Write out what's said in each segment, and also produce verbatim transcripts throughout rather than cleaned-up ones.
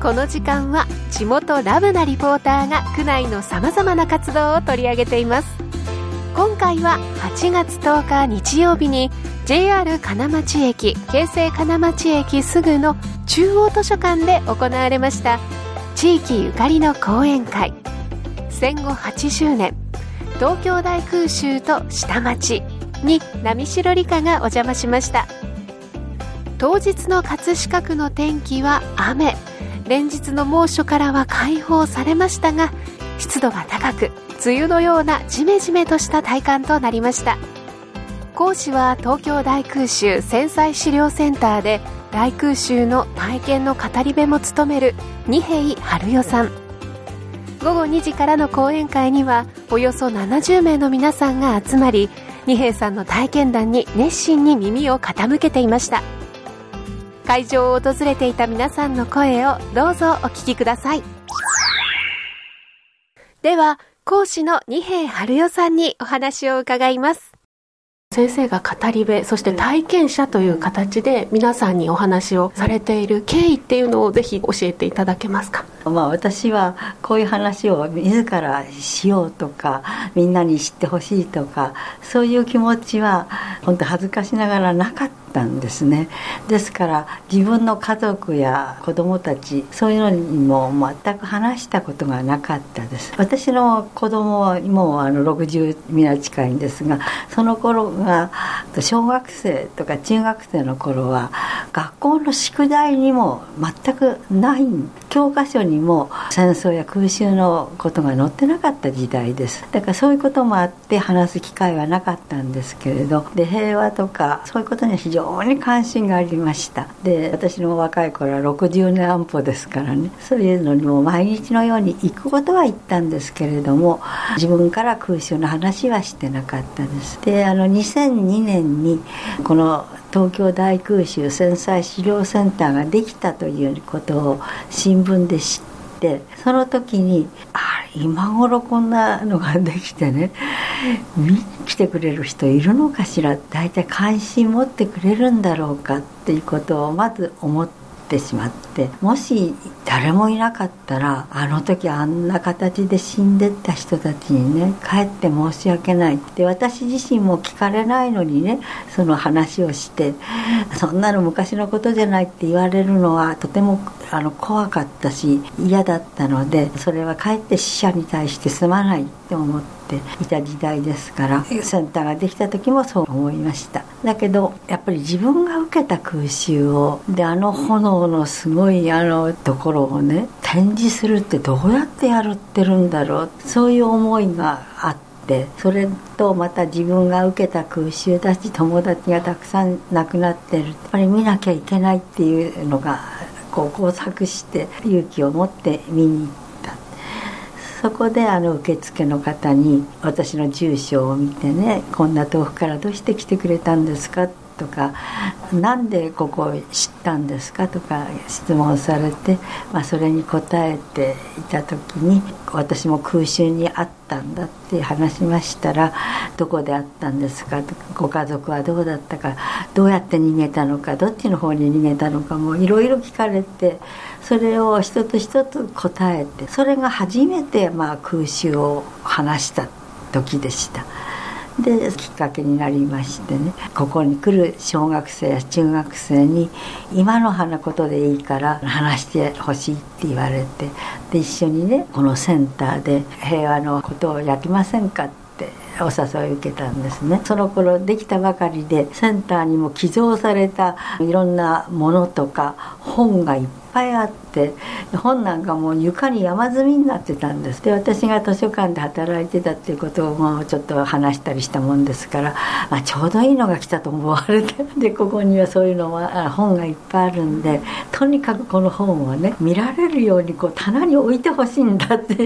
この時間は地元ラブなリポーターが区内のさまざまな活動を取り上げています。今回ははちがつとおか日曜日に ジェイアール 金町駅京成金町駅すぐの中央図書館で行われました地域ゆかりの講演会、戦後はちじゅうねん東京大空襲と下町に波代理香がお邪魔しました。当日の葛飾区の天気は雨、連日の猛暑からは解放されましたが、湿度が高く梅雨のようなジメジメとした体感となりました。講師は東京大空襲戦災資料センターで大空襲の体験の語り部も務める二瓶春代さん。ごごにじからの講演会にはおよそななじゅうめいの皆さんが集まり、二瓶さんの体験談に熱心に耳を傾けていました。会場を訪れていた皆さんの声をどうぞお聞きください。では講師の二瓶春代さんにお話を伺います。先生が語り部、そして体験者という形で皆さんにお話をされている経緯っていうのをぜひ教えていただけますか。 まあ、私はこういう話を自らしようとか、みんなに知ってほしいとか、そういう気持ちは本当恥ずかしながらなかったんですね。ですから自分の家族や子供たち、そういうのにも全く話したことがなかったです。私の子供はもうあのろくじゅう皆近いんですが、その頃が小学生とか中学生の頃は学校の宿題にも全くない、教科書にも戦争や空襲のことが載ってなかった時代です。だからそういうこともあって話す機会はなかったんですけれど、で平和とかそういうことに非常に関心がありました。で私の若い頃はろくじゅうねん安保ですからね、そういうのにも毎日のように行くことは行ったんですけれども、自分から空襲の話はしてなかったです。であのにせんにねんにこの東京大空襲戦災資料センターができたということを新聞で知って、その時にあ今頃こんなのができてね、見に来てくれる人いるのかしら、大体関心持ってくれるんだろうかっていうことをまず思ってしまって、もし誰もいなかったらあの時あんな形で死んでった人たちにね、かえって申し訳ないって、私自身も聞かれないのにね、その話をしてそんなの昔のことじゃないって言われるのはとてもあの怖かったし嫌だったので、それはかえって死者に対してすまないって思っていた時代ですから、センターができた時もそう思いました。だけどやっぱり自分が受けた空襲をで、あの炎のすごいあのところをね展示するってどうやってやってるんだろう、そういう思いがあって、それとまた自分が受けた空襲だし友達がたくさん亡くなってる、やっぱり見なきゃいけないっていうのがこう交錯して勇気を持って見に行った。そこであの受付の方に私の住所を見てね、こんな遠くからどうして来てくれたんですかとか、なんでここを知ったんですかとか質問されて、まあ、それに答えていた時に、私も空襲にあったんだって話しましたら、どこであったんですかとか、ご家族はどうだったか、どうやって逃げたのか、どっちの方に逃げたのかもいろいろ聞かれて、それを一つ一つ答えて、それが初めてまあ空襲を話した時でした。できっかけになりましてね、ここに来る小学生や中学生に今のことでいいから話してほしいって言われて、で一緒にねこのセンターで平和のことをやりませんかってお誘いを受けたんですね。その頃できたばかりで、センターにも寄贈されたいろんなものとか本がいっぱいあって、本なんかもう床に山積みになってたんです。で私が図書館で働いてたっていうことをもうちょっと話したりしたもんですから、まあ、ちょうどいいのが来たと思われて、でここにはそういうのは本がいっぱいあるんで、とにかくこの本をね見られるようにこう棚に置いてほしいんだって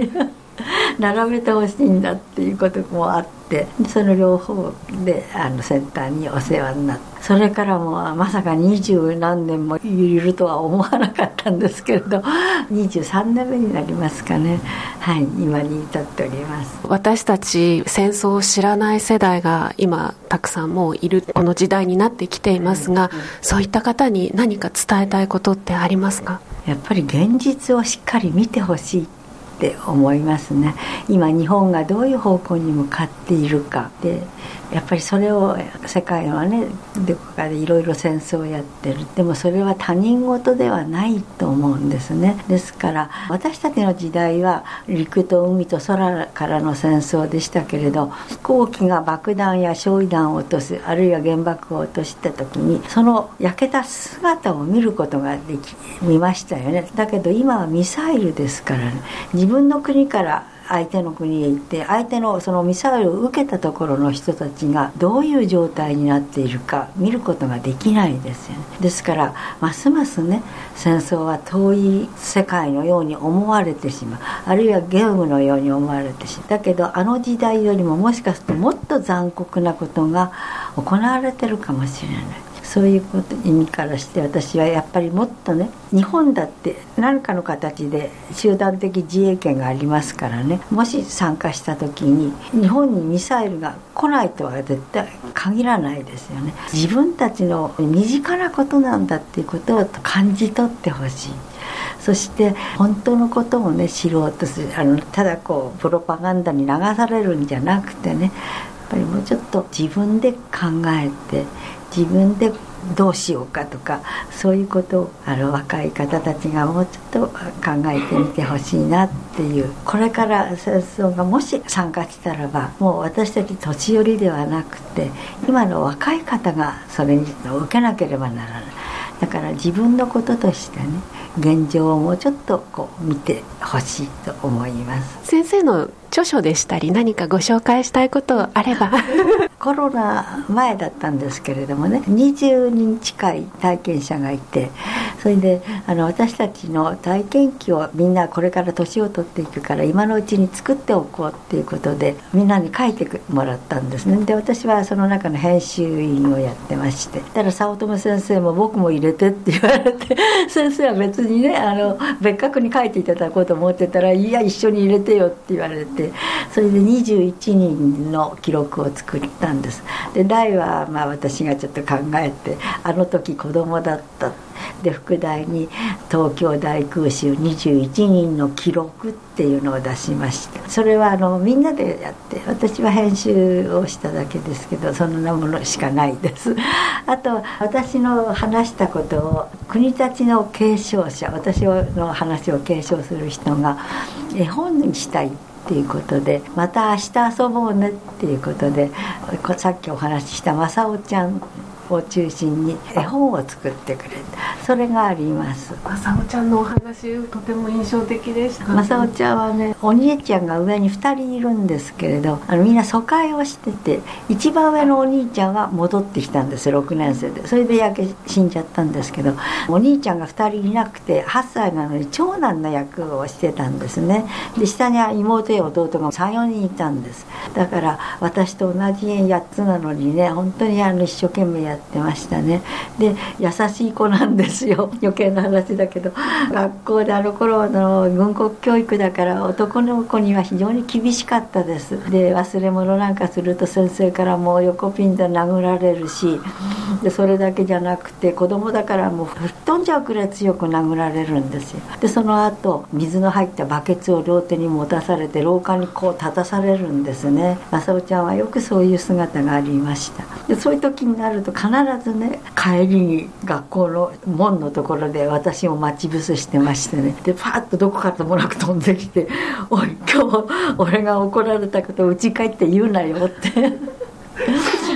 並べてほしいんだっていうこともあって、その両方であのセンターにお世話になって、それからもまさか二十何年もいるとは思わなかったんですけれど、にじゅうさんねんめになりますかね。はい、今に至っております。 私たち戦争を知らない世代が今たくさんもういるこの時代になってきていますが、そういった方に何か伝えたいことってありますか？ やっぱり現実をしっかり見てほしいって思いますね。今日本がどういう方向に向かっているかで、やっぱりそれを世界はねどこかでいろいろ戦争をやってる。でもそれは他人事ではないと思うんですね。ですから私たちの時代は陸と海と空からの戦争でしたけれど、飛行機が爆弾や焼夷弾を落とす、あるいは原爆を落とした時にその焼けた姿を見ることができ見ましたよね。だけど今はミサイルですからね、自分の国から相手の国へ行って、相手のそのミサイルを受けたところの人たちがどういう状態になっているか見ることができないですよね。ですからますますね戦争は遠い世界のように思われてしまう、あるいはゲームのように思われてしまう。だけどあの時代よりももしかするともっと残酷なことが行われてるかもしれない。そういうこと意味からして私はやっぱりもっとね、日本だって何かの形で集団的自衛権がありますからね、もし参加した時に日本にミサイルが来ないとは絶対限らないですよね。自分たちの身近なことなんだっていうことを感じ取ってほしい。そして本当のことをね知ろうとする、あのただこうプロパガンダに流されるんじゃなくてね、やっぱりもうちょっと自分で考えて自分でどうしようかとか、そういうことをあの若い方たちがもうちょっと考えてみてほしいなっていう。これから戦争がもし参加したらば、もう私たち年寄りではなくて今の若い方がそれに受けなければならない。だから自分のこととしてね、現状をもうちょっとこう見てほしいと思います。 先生の著書でしたり何かご紹介したいことあればコロナ前だったんですけれどもね、にじゅうにん近い体験者がいて、それであの私たちの体験記をみんなこれから年を取っていくから今のうちに作っておこうっていうことでみんなに書いてもらったんですね。で私はその中の編集員をやってまして、だから早乙女先生も僕も入れてって言われて先生は別にねあの別格に書いていただこうと思ってたら、いや一緒に入れてよって言われて、それでにじゅういちにんの記録を作ったんです。で題はまあ私がちょっと考えて、あの時子供だったで副題に東京大空襲にじゅういちにんの記録っていうのを出しました。それはあのみんなでやって、私は編集をしただけですけど、そんなものしかないです。あと私の話したことを国立の継承者、私の話を継承する人が絵本にしたいっていうことで、また明日遊ぼうねっていうことで、さっきお話しした正雄ちゃんを中心に絵本を作ってくれた、それがあります。 正雄ちゃんのお話とても印象的でした。 正雄ちゃんはね、お兄ちゃんが上にふたりいるんですけれど、あのみんな疎開をしてて、一番上のお兄ちゃんは戻ってきたんです、ろくねん生で。それで焼け死んじゃったんですけど、お兄ちゃんがふたりいなくてはっさいなのに長男の役をしてたんですね。で下には妹や弟がさんよにんいたんです。だから私と同じやっつなのにね、本当にあの一生懸命やってましたね。で優しい子なんですよ。余計な話だけど、学校であの頃の軍国教育だから男の子には非常に厳しかったです。で忘れ物なんかすると先生からもう横ピンで殴られるし、でそれだけじゃなくて子供だからもう吹っ飛んじゃうくらい強く殴られるんですよ。でその後水の入ったバケツを両手に持たされて廊下にこう立たされるんですね。正雄ちゃんはよくそういう姿がありました。でそういう時になると必ずね、帰りに学校の門のところで私を待ち伏せしてましてね、でパーッとどこからともなく飛んできて「おい今日俺が怒られたことを家帰って言うなよ」って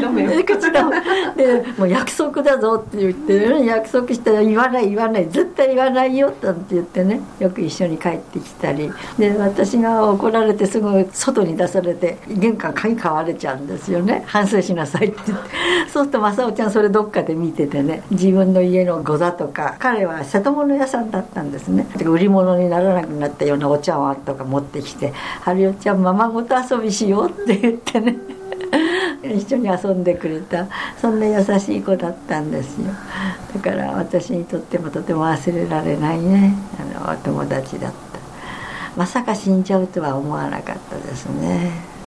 止めを口止めでもう約束だぞって言って、約束したら言わない言わない絶対言わないよって言ってね、よく一緒に帰ってきたりで、私が怒られてすぐ外に出されて玄関鍵買われちゃうんですよね。反省しなさいって言って、そうすると正雄ちゃんそれどっかで見ててね、自分の家のご座とか、彼は瀬戸物屋さんだったんですね。売り物にならなくなったようなお茶碗とか持ってきて、春代ちゃんママごと遊びしようって言ってね一緒に遊んでくれた、そんな優しい子だったんですよ。だから私にとってもとても忘れられないね、あのお友達だった。まさか死んじゃうとは思わなかったですね。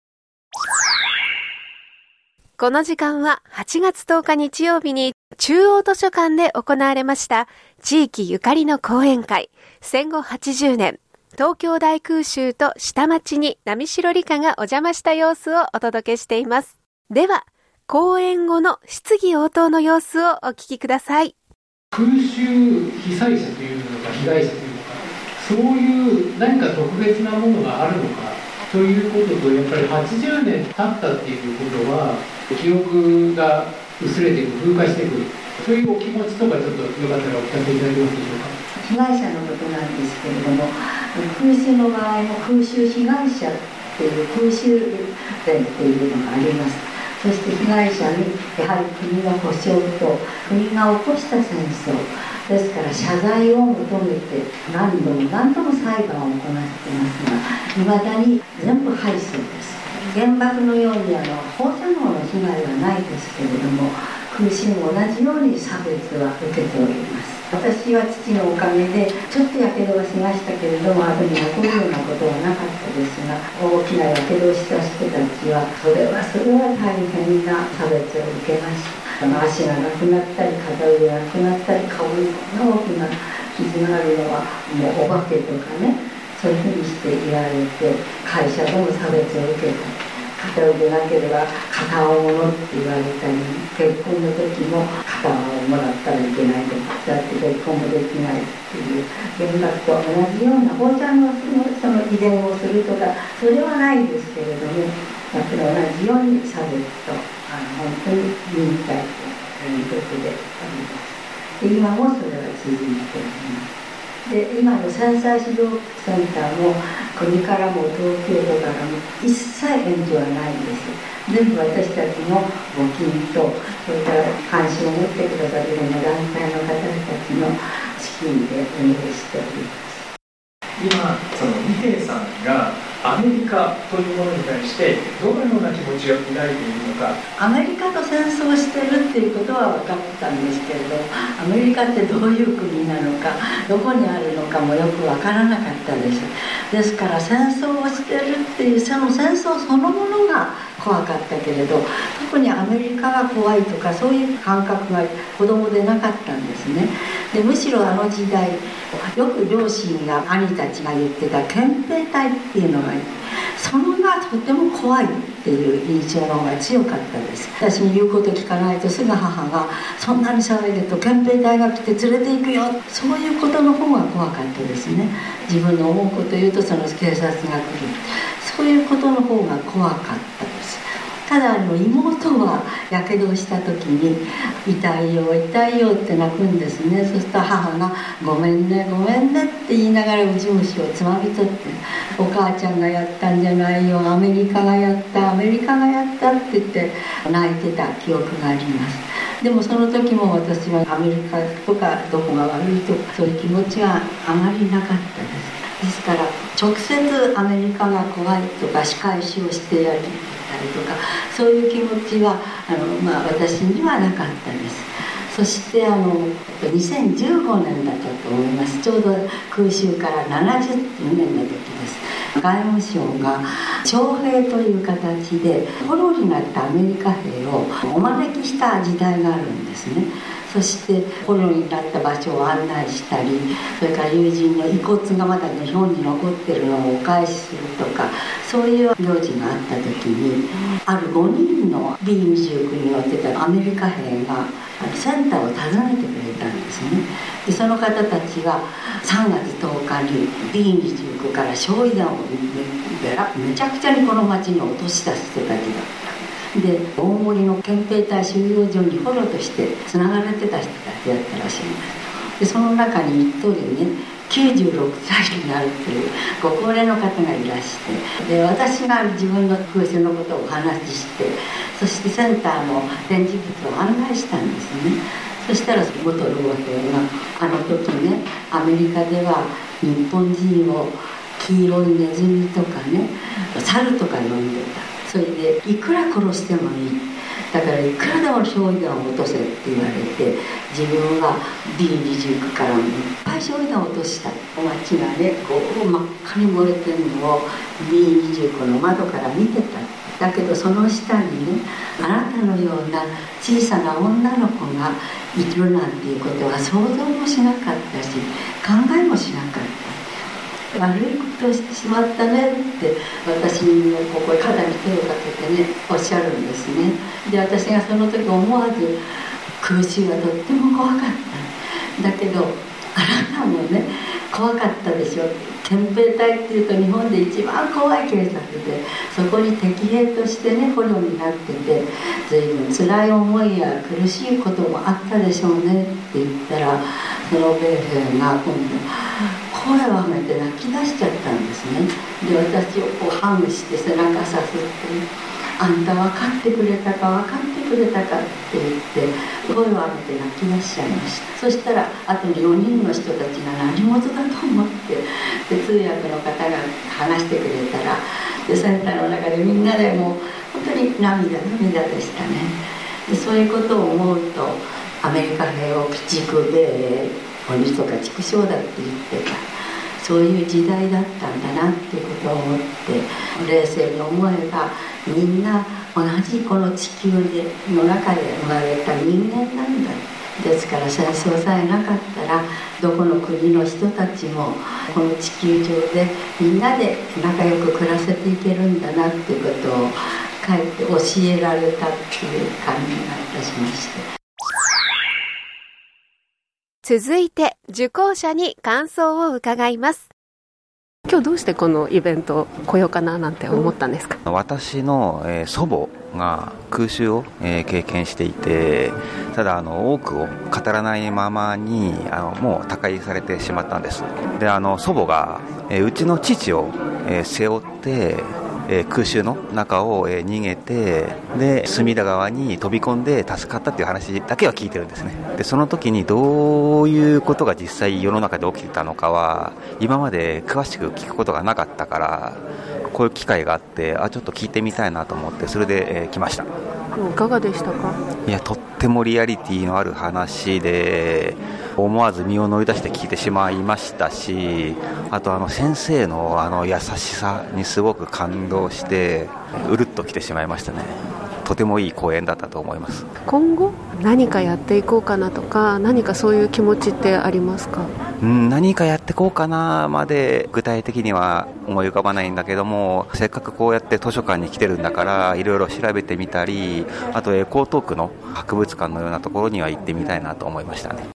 この時間ははちがつとおか日曜日に中央図書館で行われました地域ゆかりの講演会、戦後はちじゅうねん東京大空襲と下町に波代理香がお邪魔した様子をお届けしています。では講演後の質疑応答の様子をお聞きください。 空襲被災者というのか被害者というのか、そういう何か特別なものがあるのかということと、やっぱりはちじゅうねん経ったっていうことは記憶が薄れていく、風化していく、そういうお気持ちとかちょっとよかったらお聞かせいただけますでしょうか。 被害者のことなんですけれども、空襲の場合も空襲被害者っていう空襲伝っていうのがあります。そして被害者にやはり国の保障と国が起こした戦争ですから謝罪を求めて何度も何度も裁判を行ってますが、いまだに全部敗訴です。原爆のようにあの放射能の被害はないですけれども、空襲も同じように差別は受けております。私は父のおかげでちょっとやけどはしましたけれども、後に残るようなことはなかったですが、大きなやけどをした人たちはそれはそれは大変な差別を受けました。足がなくなったり片腕がなくなったり、顔にこんな大きな傷があるのはもうお化けとかね、そういうふうにして言われて会社でも差別を受けた。片腕なければ片をものって言われたり、結婚の時も片をもらったらいけないとか、だって結婚もできないっていう、原爆と同じような放射能のその遺伝をするとかそれはないですけれども、やっぱり同じように差別とあの本当に忍耐ということであります。で今もそれは続いております。で今の戦災指導センターも国からも東京都からも一切援助はないんです。全部私たちの募金と、それから関心を持ってくださるような団体の方たちの資金で運営しております。 今その二瓶さんがアメリカというものに対してどのような気持ちを抱いているのか。 アメリカと戦争してるっていうことは分かったんですけれど、アメリカってどういう国なのか、どこにあるのかもよく分からなかったです。ですから戦争をしてるっていうその戦争そのものが怖かったけれど、特にアメリカが怖いとかそういう感覚が子供でなかったんですね。でむしろあの時代よく両親が兄たちが言ってた憲兵隊っていうのがいて、そのがとても怖いっていう印象の方が強かったです。私に言うこと聞かないとすぐ母がそんなに騒いでると憲兵隊が来て連れて行くよ、そういうことの方が怖かったですね。自分の思うこと言うとその警察が来る、そういうことの方が怖かったです。ただあの妹はやけどをした時に痛いよ痛いよって泣くんですね。そしたら母がごめんねごめんねって言いながらウジ虫をつまみ取って、お母ちゃんがやったんじゃないよ、アメリカがやったアメリカがやったって言って泣いてた記憶があります。でもその時も私はアメリカとかどこが悪いとかそういう気持ちはあまりなかったです。ですから直接アメリカが怖いとか仕返しをしてやるたりとかそういう気持ちはあの、まあ、私にはなかったです。そしてあのにせんじゅうごねんだったと思います。ちょうど空襲からななじゅうねんの時です。外務省が徴兵という形で捕虜になったアメリカ兵をお招きした時代があるんですね。そして捕虜になった場所を案内したり、それから友人の遺骨がまだ日本に残ってるのをお返しするとか、そういう行事があった時にあるごにんの ビーにじゅうきゅう に乗ってたアメリカ兵がセンターを訪ねてくれたんですね。でその方たちがさんがつとおかに ビーにじゅうきゅう から焼夷弾をめちゃくちゃにこの町に落とし出す人たちだった。 で大森の憲兵隊収容所に捕虜としてつながれてた人たちだったらしいんです。でその中に一人ねきゅうじゅうろくさいになるというご高齢の方がいらして、で私が自分の空襲のことをお話しして、そしてセンターの展示物を案内したんですね。そしたら元老兵があの時ね、アメリカでは日本人を黄色いネズミとかね猿とか呼んでた。それでいくら殺してもいい、だからいくらでも焼夷弾を落とせって言われて、自分は ビーにじゅうきゅう からもいっぱい焼夷弾を落とした。街がねこう真っ赤に燃えてるのを ビーにじゅうきゅう の窓から見てた。だけどその下にね、あなたのような小さな女の子がいるなんていうことは想像もしなかったし、考えもしなかった。悪いことをしてしまったねって私のここへ肩に手をかけてねおっしゃるんですね。で私がその時思わず空襲はとっても怖かった。だけどあなたもね怖かったでしょ。憲兵隊っていうと日本で一番怖い警察で、そこに敵兵としてね捕虜になってて、随分辛い思いや苦しいこともあったでしょうねって言ったら、その米兵が今度声を上げて泣き出しちゃったんですね。で私をこうハグして背中さすって、あんた分かってくれたか分かってくれたかって言って声を上げて泣き出しちゃいました。そしたら後によにんの人たちが何事だと思って、で通訳の方が話してくれたら、でセンターの中でみんなでもう本当に涙涙でしたね。でそういうことを思うと、アメリカ兵を鬼畜米鬼とか畜生だって言ってた、そういう時代だったんだなっていうことを思って、冷静に思えばみんな同じこの地球での中で生まれた人間なんだ。ですから戦争さえなかったらどこの国の人たちもこの地球上でみんなで仲良く暮らせていけるんだなっていうことをかえって教えられたっていう感じがいたしました。 続いて受講者に感想を伺います。今日どうしてこのイベント来ようかななんて思ったんですか？ 私の、えー、祖母が空襲を、えー、経験していて、ただあの多くを語らないままにあのもう他界されてしまったんです。であの祖母が、えー、うちの父を、えー、背負ってえー、空襲の中を、えー、逃げて、で隅田川に飛び込んで助かったっていう話だけは聞いてるんですね。でその時にどういうことが実際世の中で起きてたのかは今まで詳しく聞くことがなかったから、こういう機会があってあちょっと聞いてみたいなと思って、それで、えー、来ました。 いかがでしたか？ いやとってもリアリティのある話で、思わず身を乗り出して聞いてしまいましたし、あとあの先生のあの優しさにすごく感動してうるっと来てしまいましたね。とてもいい講演だったと思います。 今後何かやっていこうかなとか、何かそういう気持ちってありますか？ うん、何かやっていこうかなまで具体的には思い浮かばないんだけども、せっかくこうやって図書館に来てるんだからいろいろ調べてみたり、あと江東区の博物館のようなところには行ってみたいなと思いましたね。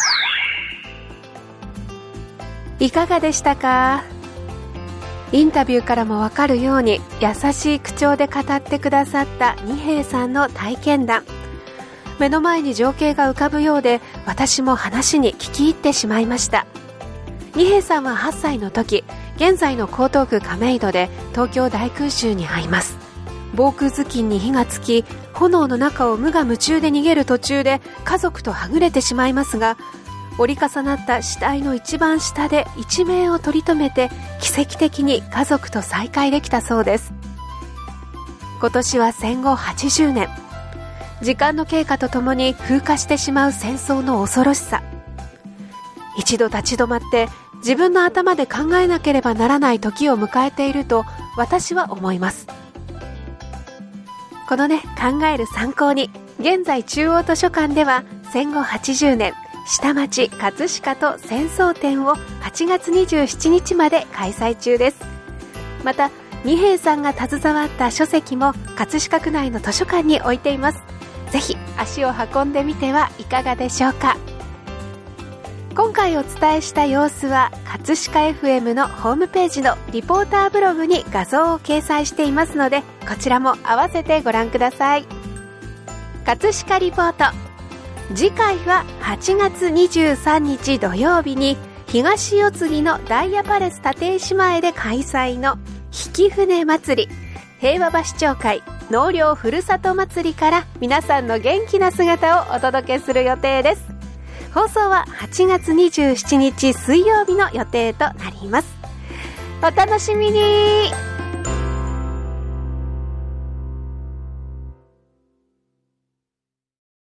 いかがでしたか？インタビューからも分かるように優しい口調で語ってくださった二瓶さんの体験談。目の前に情景が浮かぶようで、私も話に聞き入ってしまいました。二瓶さんははっさいの時、現在の江東区亀戸で東京大空襲に遭います。防空頭巾に火がつき、炎の中を無我夢中で逃げる途中で家族とはぐれてしまいますが、折り重なった死体の一番下で一命を取り留めて、奇跡的に家族と再会できたそうです。今年は戦後はちじゅうねん。時間の経過とともに風化してしまう戦争の恐ろしさ。一度立ち止まって自分の頭で考えなければならない時を迎えていると私は思います。このね、考える参考に、現在中央図書館では戦後はちじゅうねん下町葛飾と戦争展をはちがつにじゅうしちにちまで開催中です。また二瓶さんが携わった書籍も葛飾区内の図書館に置いています。ぜひ足を運んでみてはいかがでしょうか。 今回お伝えした様子は葛飾 エフエム のホームページのリポーターブログに画像を掲載していますので、こちらも合わせてご覧ください。葛飾リポート、次回ははちがつにじゅうさんにち土曜日に東四つ木のダイヤパレス立石前で開催の引舟祭り、平和橋町会納涼ふるさと祭りから皆さんの元気な姿をお届けする予定です。放送ははちがつにじゅうしちにち水曜日の予定となります。お楽しみに。